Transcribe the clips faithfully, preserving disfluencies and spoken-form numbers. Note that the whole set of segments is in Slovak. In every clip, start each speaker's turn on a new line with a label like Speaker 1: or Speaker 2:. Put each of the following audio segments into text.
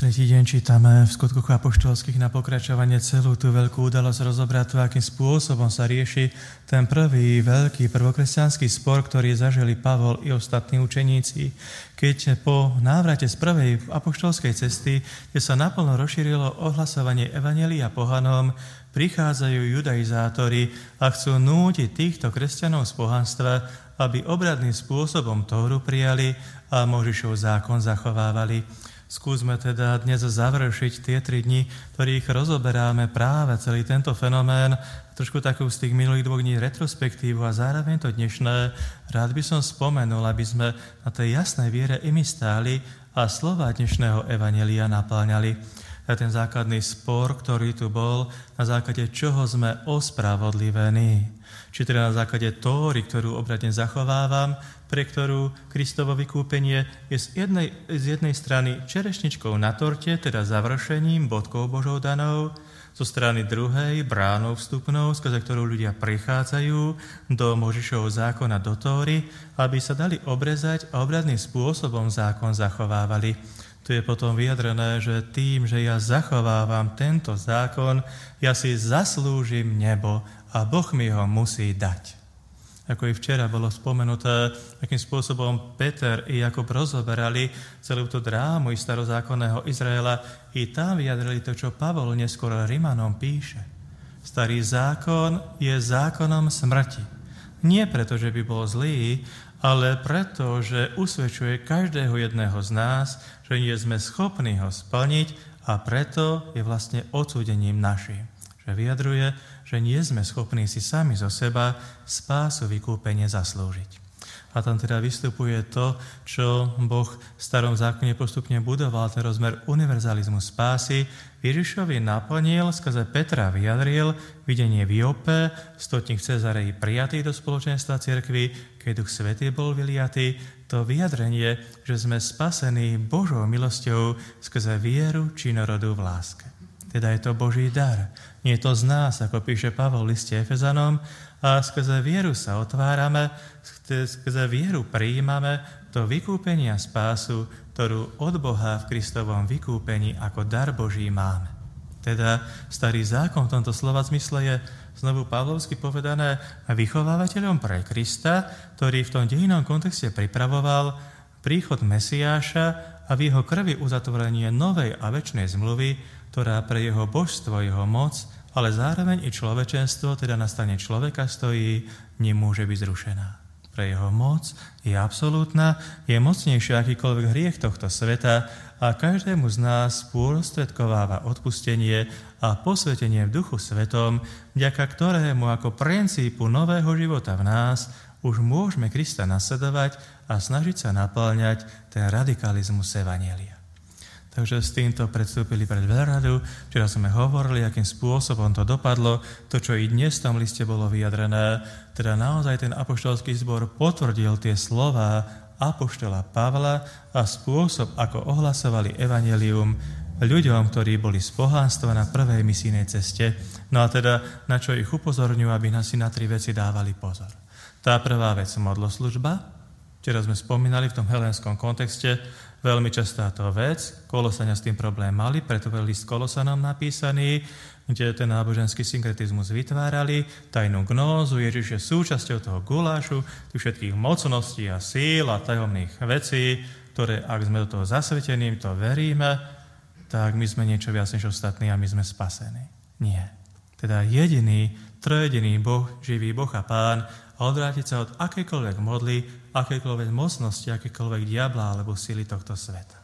Speaker 1: tretí deň čítame v Skutkoch apoštolských na pokračovanie celú tú veľkú udalosť rozobrať, akým spôsobom sa rieši ten prvý veľký prvokresťanský spor, ktorý zažili Pavol i ostatní učeníci. Keď po návrate z prvej apoštolskej cesty, kde sa naplno rozšírilo ohlasovanie evanjelia pohanom, prichádzajú judaizátori a chcú nútiť týchto kresťanov z pohanstva, aby obradným spôsobom Tóru prijali a Mojžišov zákon zachovávali. Skúsme teda dnes završiť tie tri dni, ktorých rozoberáme práve celý tento fenomén, trošku takú z tých minulých dvoch dní retrospektívu a zároveň to dnešné. Rád by som spomenul, aby sme na tej jasnej viere i my stáli a slova dnešného evanjelia napĺňali. A ten základný spor, ktorý tu bol, na základe čoho sme ospravodlivení. Či teda na základe Tóry, ktorú obradne zachovávam, pre ktorú Kristovo vykúpenie je z jednej, z jednej strany čerešničkou na torte, teda završením, bodkou Božou danou, zo strany druhej bránou vstupnou, skrze ktorú ľudia prichádzajú do Mojžišovho zákona, do Tóry, aby sa dali obrezať a obradným spôsobom zákon zachovávali. Tu je potom vyjadrené, že tým, že ja zachovávam tento zákon, ja si zaslúžim nebo a Boh mi ho musí dať. Ako i včera bolo spomenuté, akým spôsobom Peter i Jakub rozoberali celú tú drámu i starozákonného Izraela, i tam vyjadrili to, čo Pavol neskôr Rimanom píše. Starý zákon je zákonom smrti. Nie preto, že by bol zlý, ale preto, že usvedčuje každého jedného z nás, že nie sme schopní ho splniť a preto je vlastne odsúdením našim. Že vyjadruje, že nie sme schopní si sami zo seba spásu vykúpenie zaslúžiť. A tam teda vystupuje to, čo Boh v starom zákone postupne budoval, ten rozmer univerzalizmu spásy. Ježišovi naplnil, skrze Petra vyjadril videnie v Jope, stotník v Cezareji prijatý do spoločenstva cirkvi, keď Duch Svätý bol vyliatý, to vyjadrenie, že sme spasení Božou milosťou skrze vieru činorodu v láske. Teda je to Boží dar. Nie je to z nás, ako píše Pavol v liste Efezanom, a skrze vieru sa otvárame, skrze vieru prijímame to vykúpenie a spásu, ktorú od Boha v Kristovom vykúpení ako dar Boží máme. Teda starý zákon v tomto slova zmysle je znovu pavlovsky povedané vychovávateľom pre Krista, ktorý v tom dejinnom kontexte pripravoval príchod Mesiáša a v jeho krvi uzatvorenie novej a večnej zmluvy, ktorá pre jeho božstvo, jeho moc, ale zároveň i človečenstvo, teda na strane človeka stojí, nemôže byť zrušená. Pre jeho moc je absolútna, je mocnejšia akýkoľvek hriech tohto sveta a každému z nás sprostredkováva odpustenie a posvetenie v Duchu Svetom, vďaka ktorému ako princípu nového života v nás už môžeme Krista nasledovať a snažiť sa napĺňať ten radikalizmus evanjelia. Takže s týmto predstúpili pred veľradu. Včera sme hovorili, akým spôsobom to dopadlo. To, čo i dnes v tom liste bolo vyjadrené, teda naozaj ten apoštolský zbor potvrdil tie slová apoštola Pavla a spôsob, ako ohlasovali evanjelium ľuďom, ktorí boli z pohánstva na prvej misijnej ceste. No a teda, na čo ich upozorňujú, aby nás si na tri veci dávali pozor. Tá prvá vec, modloslužba. Včera sme spomínali v tom helénskom kontexte, veľmi častá to vec, Kolosania s tým problém mali, preto je list Kolosanom napísaný, kde ten náboženský synkretizmus vytvárali, tajnú gnózu, Ježiš je súčasťou toho gulášu, tých všetkých mocností a síl a tajomných vecí, ktoré, ak sme do toho zasvetení, to veríme, tak my sme niečo viac než ostatní a my sme spasení. Nie. Teda jediný, trojediný Boh, živý Boh a Pán, a odvrátiť sa od akejkoľvek modly, akejkoľvek mocnosti, akejkoľvek diabla alebo síly tohto sveta.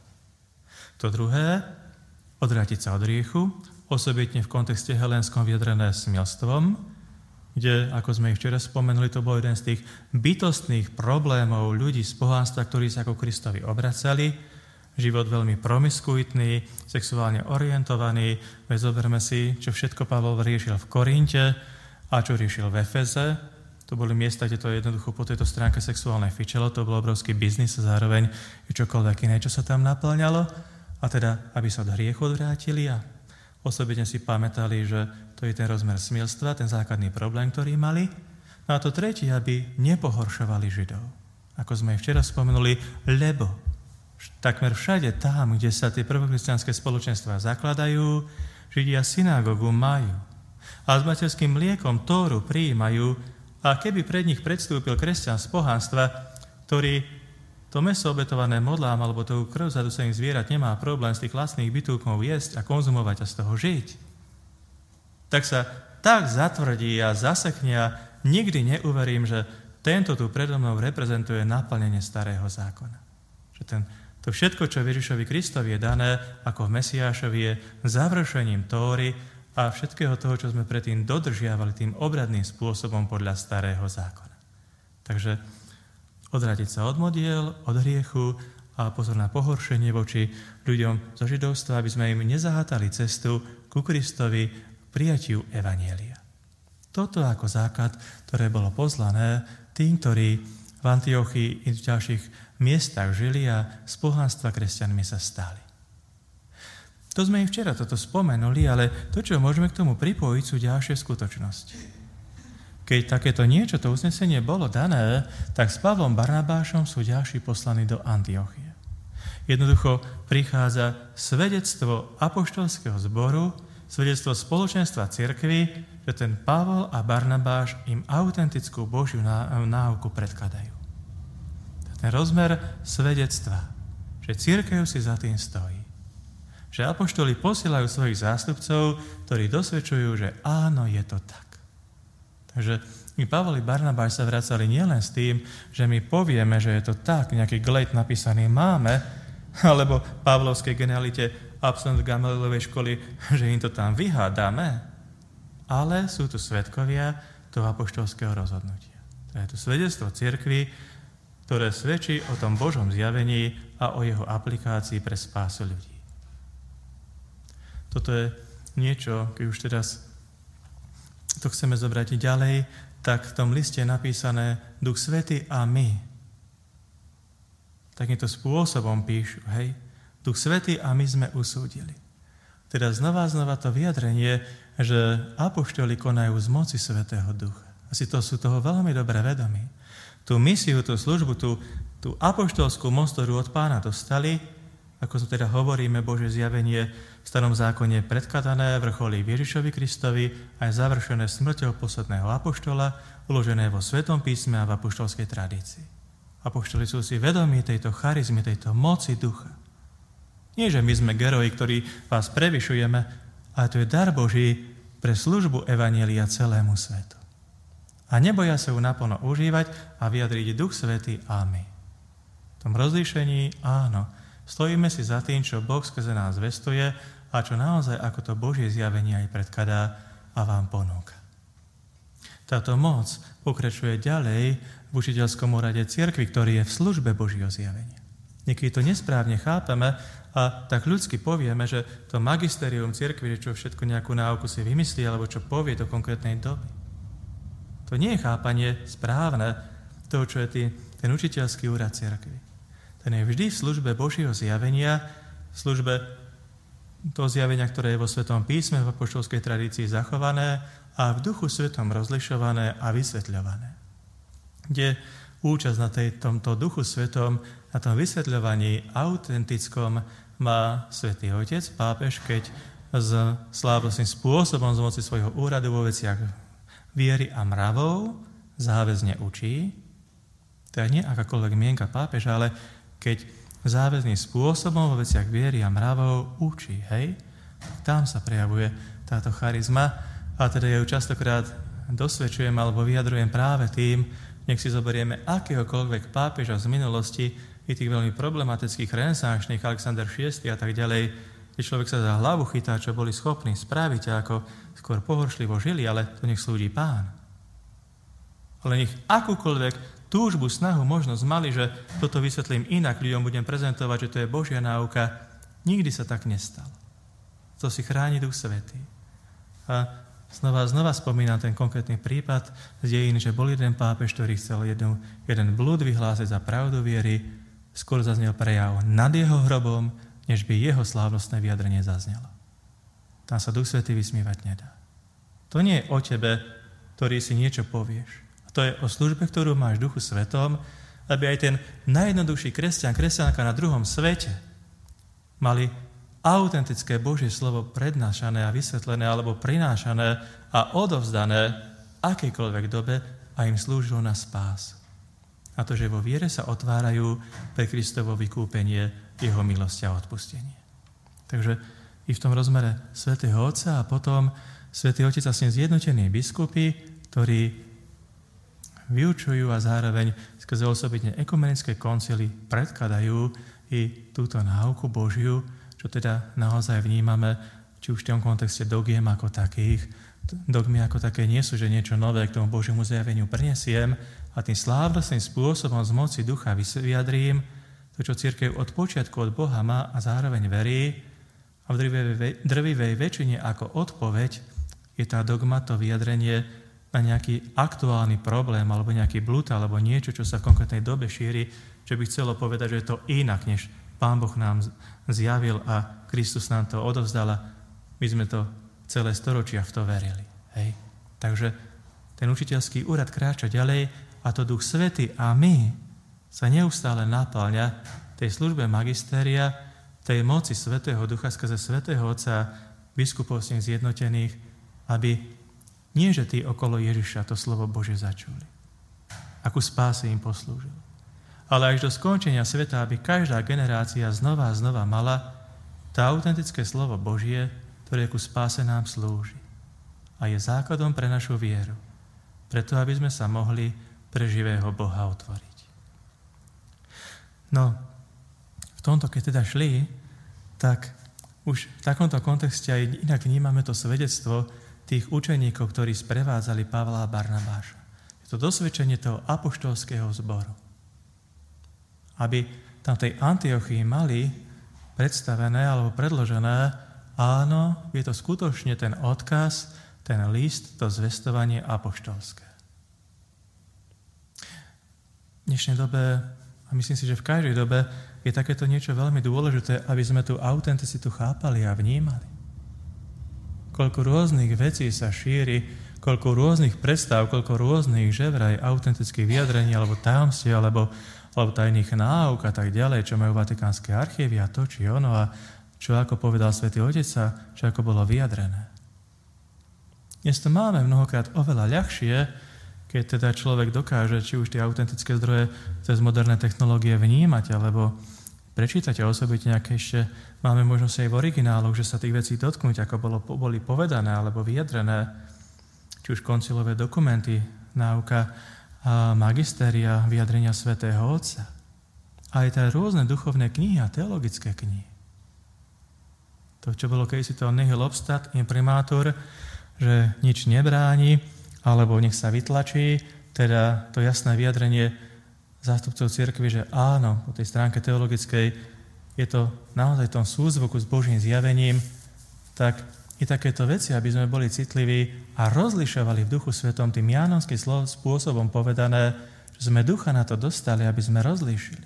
Speaker 1: To druhé, odvrátiť sa od hriechu, osobitne v kontexte helénskom vyjadrené smilstvom, kde, ako sme ich včera spomenuli, to bol jeden z tých bytostných problémov ľudí z pohánstva, ktorí sa ako Kristovi obracali, život veľmi promiskuitný, sexuálne orientovaný. Veď zoberme si, čo všetko Pavol riešil v Korinte a čo riešil v Efeze. To boli miesta, kde to jednoducho po tejto stránke sexuálne fičelo, to bol obrovský biznis a zároveň čokoľvek iné, čo sa tam naplňalo. A teda, aby sa od hriechu odvrátili a osobitne si pamätali, že to je ten rozmer smilstva, ten základný problém, ktorý mali. No a to tretie, aby nepohoršovali Židov. Ako sme včera spomenuli, lebo Takmer všade tam, kde sa tie prvokresťanské spoločenstvá zakladajú, Židia synagógu majú. A s materským mliekom Tóru prijímajú, a keby pred nich predstúpil kresťan z pohanstva, ktorý to mäso obetované modlám alebo tú krv zadusených zvierat nemá problém z tých lacných bytúkov jesť a konzumovať a z toho žiť, tak sa tak zatvrdí a zasekne a nikdy neuverím, že tento tu predo mnou reprezentuje naplnenie starého zákona. Že ten, to všetko, čo Ježišovi Kristovi je dané ako v Mesiášovi, je završením Tóry a všetkého toho, čo sme predtým dodržiavali tým obradným spôsobom podľa starého zákona. Takže odradiť sa od modiel, od hriechu a pozor na pohoršenie voči ľuďom zo židovstva, aby sme im nezahátali cestu ku Kristovi, prijatiu evanjelia. Toto ako základ, ktoré bolo pozlané tým, ktorí v Antiochii i v ďalších miestach žili a z pohanstva kresťanmi sa stali. To sme im včera toto spomenuli, ale to, čo môžeme k tomu pripojiť, sú ďalšie skutočnosti. Keď takéto niečo, to uznesenie bolo dané, tak s Pavlom Barnabášom sú ďalší poslaní do Antiochie. Jednoducho prichádza svedectvo apoštolského zboru, svedectvo spoločenstva cirkvi, že ten Pavol a Barnabáš im autentickú Božiu náuku predkladajú. Ten rozmer svedectva, že cirkev si za tým stojí. Že apoštoli posielajú svojich zástupcov, ktorí dosvedčujú, že áno, je to tak. Takže my Pavol i Barnabáš sa vracali nielen s tým, že my povieme, že je to tak, nejaký glejt napísaný máme, alebo pavlovskej genialite absolvent Gamalilovej školy, že im to tam vyhádame, ale sú tu svedkovia toho apoštolského rozhodnutia. To je to svedectvo cirkvi, ktoré svedčí o tom Božom zjavení a o jeho aplikácii pre spásu ľudí. Toto je niečo, keď už teraz to chceme zobrať ďalej, tak v tom liste je napísané Duch Svätý a my. Takýmto spôsobom píšu, hej, Duch Svätý a my sme usúdili. Teda znova znova to vyjadrenie, že apoštoli konajú z moci Svätého Ducha. Asi to sú toho veľmi dobre vedomí. Tú misiu, tú službu, tú, tú apoštolskú moc, ktorú od Pána dostali, ako to teda hovoríme, Božie zjavenie v Starom zákone predkladané, vrcholí v Ježišovi Kristovi a je završené smrťou posledného apoštola, uložené vo Svetom písme a v apoštolskej tradícii. Apoštoli sú si vedomí tejto charizmy, tejto moci ducha. Nie, že my sme geroji, ktorí vás prevyšujeme, ale to je dar Boží pre službu evanjelia celému svetu. A neboja sa ju naplno užívať a vyjadriť Duch Svätý a my. V tom rozlíšení áno, stojíme si za tým, čo Boh skrze nás zvestuje a čo naozaj ako to Božie zjavenie aj predkladá a vám ponúka. Táto moc pokračuje ďalej v učiteľskom úrade cirkvi, ktorý je v službe Božieho zjavenia. Niekedy to nesprávne chápeme a tak ľudsky povieme, že to magisterium cirkvi, čo všetko nejakú náuku si vymyslí alebo čo povie do konkrétnej doby. To nie je chápanie správne toho, čo je tý, ten učiteľský úrad cirkvi. Ten je vždy v službe Božieho zjavenia, v službe toho zjavenia, ktoré je vo Svetom písme, v apoštolskej tradícii zachované a v Duchu Svetom rozlišované a vysvetľované. Kde účasť na tej, tomto Duchu Svetom, na tom vysvetľovaní autentickom má Svätý Otec, pápež, keď s slávnostným spôsobom z moci svojho úradu vo veciach viery a mravov záväzne učí. To je nie akákoľvek mienka pápeža, ale keď záväzným spôsobom vo veciach viery a mravov učí, hej, tam sa prejavuje táto charizma a teda ju častokrát dosvedčujem alebo vyjadrujem práve tým, nech si zoberieme akéhokoľvek pápeža z minulosti i tých veľmi problematických renesančných, Alexander šiesty a tak ďalej, kde človek sa za hlavu chytá, čo boli schopní spraviť a ako skôr pohoršlivo žili, ale to nech slúži Pán. Ale nech akúkoľvek túžbu, snahu, možnosť mali, že toto vysvetlím inak, ľuďom budem prezentovať, že to je Božia náuka, nikdy sa tak nestalo. To si chráni Duch Svätý. A znova znova spomínam ten konkrétny prípad z dejín, že bol jeden pápež, ktorý chcel jednu, jeden blúd vyhlásiť za pravdu viery, skôr zaznel prejav nad jeho hrobom, než by jeho slávnostné vyjadrenie zaznelo. Tam sa Duch Svätý vysmievať nedá. To nie je o tebe, ktorý si niečo povieš. To je o službe, ktorú máš v Duchu Svetom a aby aj ten najjednoduchší kresťan, kresťanka na druhom svete mali autentické Božie slovo prednášané a vysvetlené alebo prinášané a odovzdané akejkoľvek dobe a im slúžilo na spásu. A to, že vo viere sa otvárajú pre Kristovo vykúpenie, jeho milosť a odpustenie. Takže i v tom rozmere svätého Otca a potom svätý Otec a s ním zjednotení biskupy, ktorí vyučujú a zároveň skrze osobitne ekumenické koncily predkladajú i túto náuku Božiu, čo teda naozaj vnímame, či už v tom kontexte dogiem ako takých. Dogmy ako také nie sú, že niečo nové k tomu Božiemu zjaveniu prinesiem a tým slávnostným spôsobom z moci ducha vyjadrím to, čo cirkev od počiatku od Boha má a zároveň verí a v drvivej, drvivej väčšine ako odpoveď je tá dogma, to vyjadrenie na nejaký aktuálny problém alebo nejaký blúd alebo niečo, čo sa v konkrétnej dobe šíri, čo by chcelo povedať, že je to inak, než Pán Boh nám zjavil a Kristus nám to odovzdal a my sme to celé storočia v to verili. Hej. Takže ten učiteľský úrad kráča ďalej a to Duch Svätý a my sa neustále napĺňa tej službe magistéria, tej moci Svätého Ducha skrze Svätého Otca, biskupov s ním zjednotených, aby nie, že tí okolo Ježiša to slovo Bože začuli, akú spásu im poslúžil, ale až do skončenia sveta, aby každá generácia znova a znova mala tá autentické slovo Božie, ktoré ku spáse nám slúži a je základom pre našu vieru, preto aby sme sa mohli pre živého Boha otvoriť. No, v tomto, keď teda šli, tak už v takomto kontexte aj inak vnímame to svedectvo tých učeníkov, ktorí sprevádzali Pavla a Barnabáša. Je to dosvedčenie toho apoštolského zboru. Aby tam v tej Antiochii mali predstavené alebo predložené, áno, je to skutočne ten odkaz, ten list, to zvestovanie apoštolské. V dnešnej dobe, a myslím si, že v každej dobe, je takéto niečo veľmi dôležité, aby sme tú autenticitu chápali a vnímali. Koľko rôznych vecí sa šíri, koľko rôznych predstav, koľko rôznych že vraj autentických vyjadrení, alebo tajomstiev, alebo, alebo tajných náuk a tak ďalej, čo majú vatikánske archívy a to, či ono, a čo ako povedal Svätý Otec a čo ako bolo vyjadrené. Dnes to máme mnohokrát oveľa ľahšie, keď teda človek dokáže, či už tie autentické zdroje cez moderné technológie vnímať, alebo prečítať a osobitne, aké ešte máme možnosť aj v origináloch, že sa tých vecí dotknúť, ako bolo, boli povedané alebo vyjadrené, či už koncilové dokumenty, náuka a magistéria, vyjadrenia Svätého Otca. A aj tie rôzne duchovné knihy a teologické knihy. To, čo bolo kedysi to nihil obstat imprimatur, že nič nebráni, alebo nech sa vytlačí, teda to jasné vyjadrenie zástupcov cirkvi, že áno, po tej stránke teologickej je to naozaj v tom súzvuku s Božím zjavením, tak i takéto veci, aby sme boli citliví a rozlišovali v Duchu Svetom tým jánonským spôsobom povedané, že sme ducha na to dostali, aby sme rozlíšili.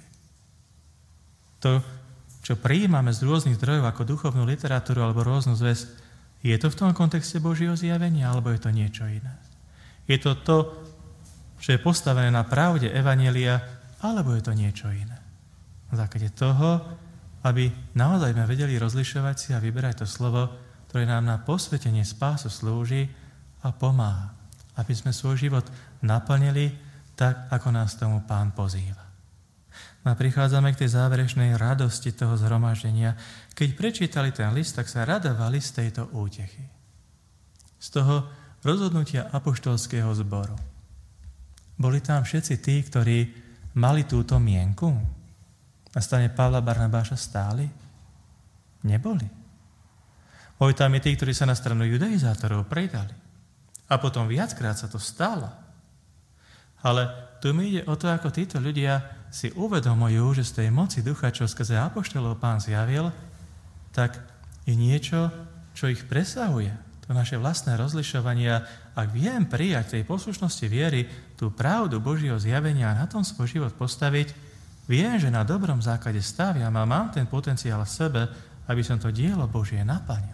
Speaker 1: To, čo prijímame z rôznych zdrojov ako duchovnú literatúru alebo rôznu zväz, je to v tom kontexte Božieho zjavenia, alebo je to niečo iné? Je to to, čo je postavené na pravde evanjelia, alebo je to niečo iné? Na základe toho, aby naozaj sme vedeli rozlišovať si a vyberať to slovo, ktoré nám na posvetenie spásu slúži a pomáha, aby sme svoj život naplnili tak, ako nás tomu Pán pozýva. No a prichádzame k tej záverečnej radosti toho zhromaždenia. Keď prečítali ten list, tak sa radovali z tejto útechy. Z toho rozhodnutia apoštolského zboru. Boli tam všetci tí, ktorí mali túto mienku? Na strane Pavla Barnabáša stáli? Neboli. Boli tam i tí, ktorí sa na stranu judaizátorov pridali. A potom viackrát sa to stalo. Ale tu mi ide o to, ako títo ľudia si uvedomujú, že z tej moci ducha, čo skrze apoštolov Pán zjavil, tak je niečo, čo ich presahuje. To naše vlastné rozlišovanie. Ak viem prijať tej poslušnosti viery tú pravdu Božieho zjavenia a na tom svoj život postaviť, viem, že na dobrom základe staviam a mám ten potenciál v sebe, aby som to dielo Božie naplnil.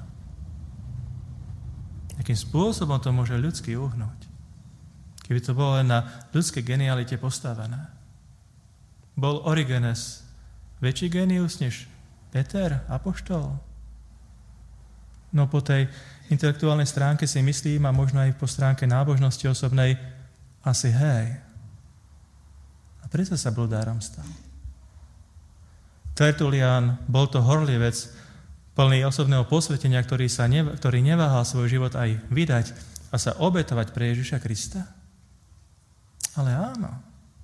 Speaker 1: Akým spôsobom to môže ľudsky uhnúť? Keby to bolo len na ľudskej genialite postavené. Bol Origenes väčší génius než Peter, apoštol? No po tej intelektuálnej stránke si myslím, a možno aj po stránke nábožnosti osobnej, asi hej. A prečo sa bludárom stal? Tertulian bol to horlivec, plný osobného posvetenia, ktorý, sa ne, ktorý neváhal svoj život aj vydať a sa obetovať pre Ježiša Krista? Ale áno.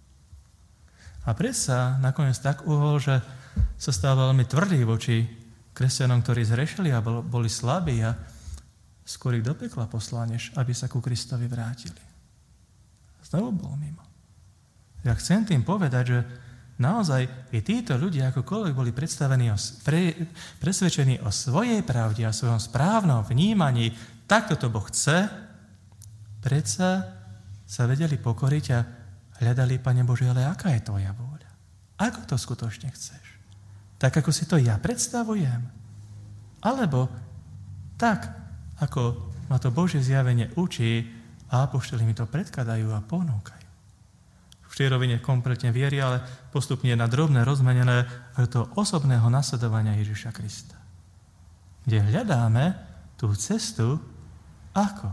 Speaker 1: A predsa nakoniec tak uhol, že sa stal veľmi tvrdý voči kresťanom, ktorí zrešili a boli slabí a skôr ich do pekla poslal, než aby sa ku Kristovi vrátili. Znovu bol mimo. Ja chcem tým povedať, že naozaj i títo ľudia akokoľvek boli predstavení, o, pre, presvedčení o svojej pravde a svojom správnom vnímaní, takto to Boh chce, predsa sa vedeli pokoriť a hľadali, Pane Bože, ale aká je tvoja vôľa? Ako to skutočne chceš? Tak, ako si to ja predstavujem? Alebo tak, ako ma to Božie zjavenie učí a apoštoli mi to predkladajú a ponúkajú. V tej rovine kompletne viery, ale postupne na drobné rozmenené do toho osobného nasledovania Ježiša Krista. Kde hľadáme tú cestu ako?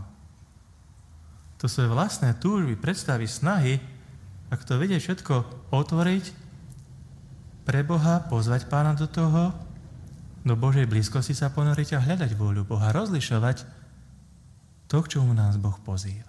Speaker 1: To svoje vlastné túžby, predstavy, snahy, ak to vedieť všetko otvoriť pre Boha, pozvať Pána do toho, do Božej blízkosti sa ponoriť a hľadať vôľu Boha, rozlišovať to, k čomu nás Boh pozýva.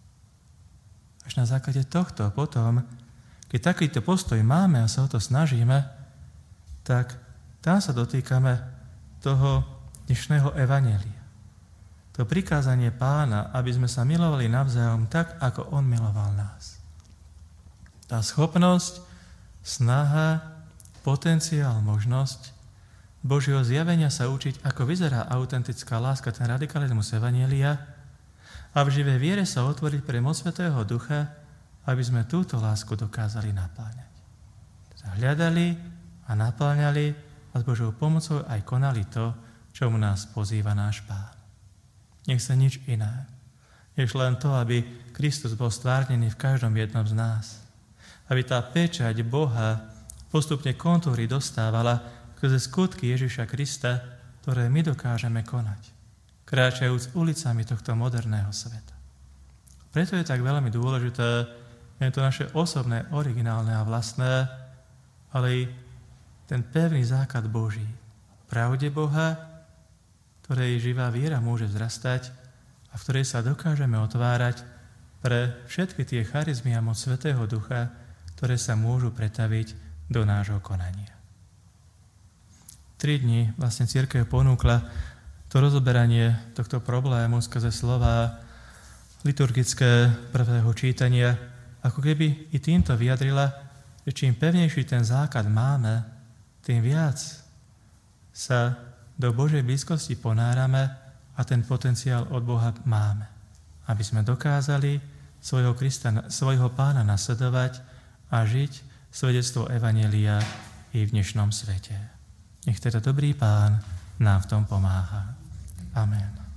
Speaker 1: Až na základe tohto potom, keď takýto postoj máme a sa o to snažíme, tak tam sa dotýkame toho dnešného evanjelia. To prikázanie Pána, aby sme sa milovali navzájom tak, ako On miloval nás. Tá schopnosť, snaha, potenciál, možnosť Božieho zjavenia sa učiť, ako vyzerá autentická láska, ten radikalizmus evanjelia, a v živej viere sa otvoriť pre moc Svätého Ducha, aby sme túto lásku dokázali napĺňať. Hľadali a napĺňali a s Božou pomocou aj konali to, čomu nás pozýva náš Pán. Nech sa nič iné, než len to, aby Kristus bol stvárnený v každom jednom z nás. Aby tá pečať Boha postupne kontúry dostávala skrze skutky Ježiša Krista, ktoré my dokážeme konať, kráčajúc ulicami tohto moderného sveta. Preto je tak veľmi dôležité, nie to naše osobné, originálne a vlastné, ale i ten pevný základ Boží, pravde Boha, ktorej živá viera môže vzrastať a v ktorej sa dokážeme otvárať pre všetky tie charizmy a moc Svätého Ducha, ktoré sa môžu pretaviť do nášho konania. Tri dni vlastne cirkev ponúkla to rozoberanie tohto problému skrze slova liturgické prvého čítania, ako keby i týmto vyjadrila, že čím pevnejší ten základ máme, tým viac sa do Božej blízkosti ponárame a ten potenciál od Boha máme. Aby sme dokázali svojho Krista, svojho Pána nasledovať a žiť svedectvo evanjelia i v dnešnom svete. Nech teda dobrý Pán nám v tom pomáha. Amen.